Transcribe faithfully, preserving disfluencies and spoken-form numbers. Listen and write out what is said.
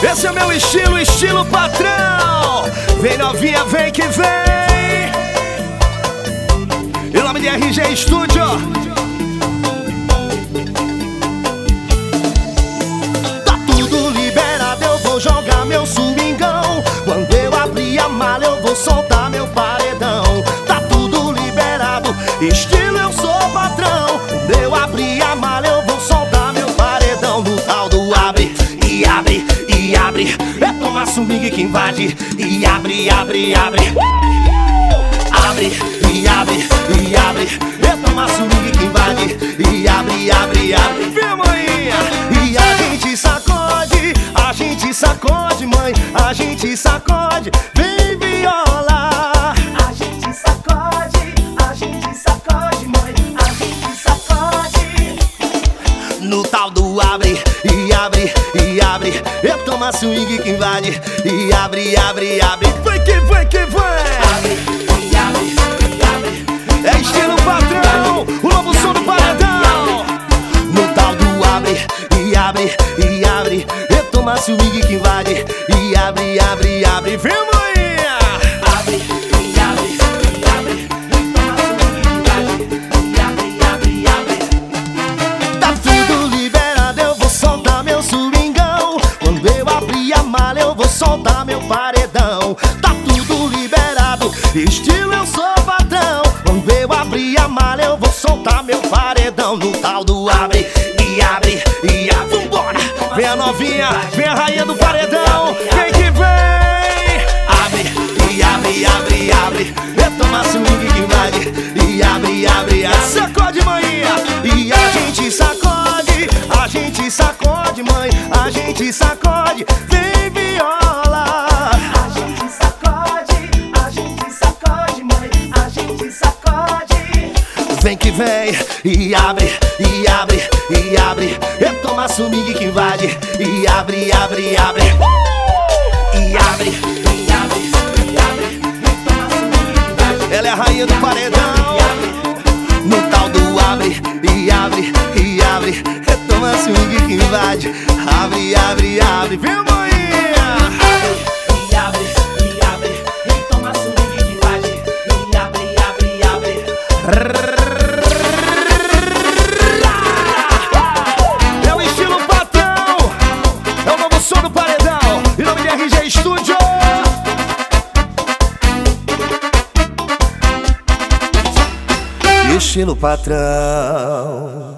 Esse é meu estilo, estilo patrão. Vem novinha, vem que vem. Em nome de R G Studio. Tá tudo liberado, eu vou jogar meu swingão. Quando eu abrir a mala eu vou soltar meu paredão. Tá tudo liberado, estilo eu sou patrão. Quando eu abrir a mala eu vou soltar meu paredão. No tal do abre e abre e abre, é tomar swing que invade. E abre, abre, abre, abre e abre e abre, é tomar swing que invade. E abre, abre, abre, Vem, maninha. e a gente sacode, a gente sacode, mãe, a gente sacode, vem viola. A gente sacode, a gente sacode, mãe, a gente sacode. No tal do abre e abre e abre, eu tomo swing que invade. E abre, abre, abre, Vai que vai que vai. Abre, e abre, e abre. É estilo patrão, o novo som do paredão. no tal do abre e abre e abre, eu tomo swing que invade. E abre, abre, abre, Vem, maninha. Abre, e abre, e abre. Toma swing que invade. E abre, e abre, e abre. tá tudo liberado, eu vou soltar meu swingão. Quando eu abrir a mala eu vou soltar meu paredão. Tá tudo liberado, estilo eu sou patrão. Quando eu abrir a mala eu vou soltar meu paredão. No tal do abre e abre e abre, vambora. Vem a novinha, vem a rainha do paredão. Vem que vem. Abre e abre, abre, abre, eu tomo swing que invade. E abre, abre, abre, Sacode, maninha. e a gente sacode, a gente sacode, mãe, a gente sacode, vem viola. A gente sacode, a gente sacode, mãe, a gente sacode. Vem que vem, e abre, e abre, e abre, eu tomo swing que invade. E abre, abre, abre, e abre, E abre, e abre. Toma swing que invade. Ela é a rainha do paredão. no tal do abre, e abre, e abre, eu tomo swing que invade. Abre, abre, abre, Vem, maninha. E abre, e abre. Toma swing que invade. E abre, e abre, e abre. É o estilo patrão, é o novo som do paredão. Em nome de R G Studio. Estilo patrão.